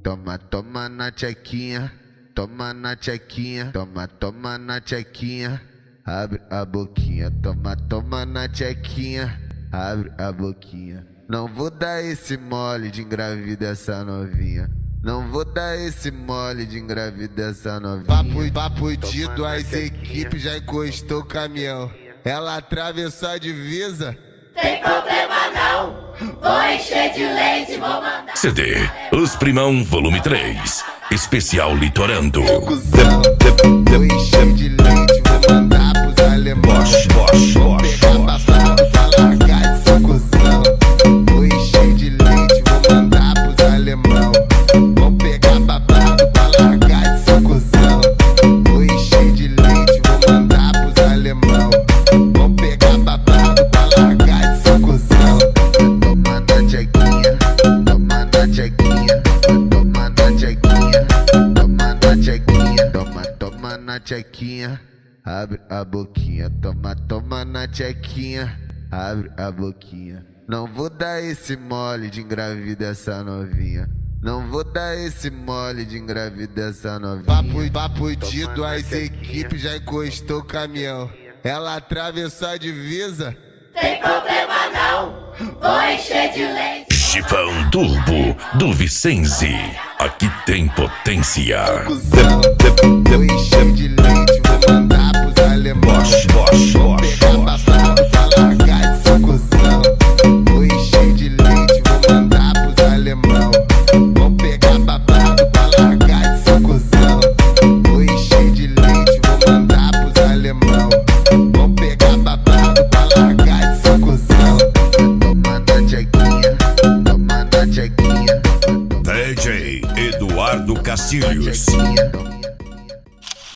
Toma, toma na tchequinha, toma na tchequinha, toma, toma na tchequinha, abre a boquinha, toma, toma na tchequinha, abre a boquinha. Não vou dar esse mole de engravidar essa novinha. Não vou dar esse mole de engravidar essa novinha. Papo dito, as equipes já encostou o caminhão. Ela atravessou a divisa. Tem problema não, vou encher de leite, vou mandar. CD Os Primão Volume 3 Especial Litorando. Cusão, vou encher de leite, vou mandar pros alemães. Vou pegar babado pra largar de seu cuzão. Vou encher de leite, vou mandar pros alemães. Vou pegar babado pra largar de seu cuzão. Vou encher de leite, vou mandar pros alemães. Vou pegar babado pra largar de seu cuzão. Toma na tchequinha, toma na tchequinha, toma na tchequinha, toma na tchequinha, toma, toma na tchequinha, abre a boquinha, toma, toma na tchequinha, abre a boquinha. Não vou dar esse mole de engravidar essa novinha. Não vou dar esse mole de engravidar essa novinha. Papo dito, as equipes já encostou o caminhão. Ela atravessou a divisa. Tem problema não, vou encher de leite. Chipão Turbo do Vicenzi. Aqui tem potência. Cusão, vou encher de leite, vou mandar pros alemães. Vou pegar babado pra largar de seu cuzão. Vou encher de leite, vou mandar pros alemães. Vou pegar babado pra largar de seu cuzão. Vou encher de leite, vou mandar pros alemães. Vou pegar babado pra largar de seu cuzão. Toma na tchequinha, toma na tchequinha, DJ Eduardo Castilhos. tchequinha.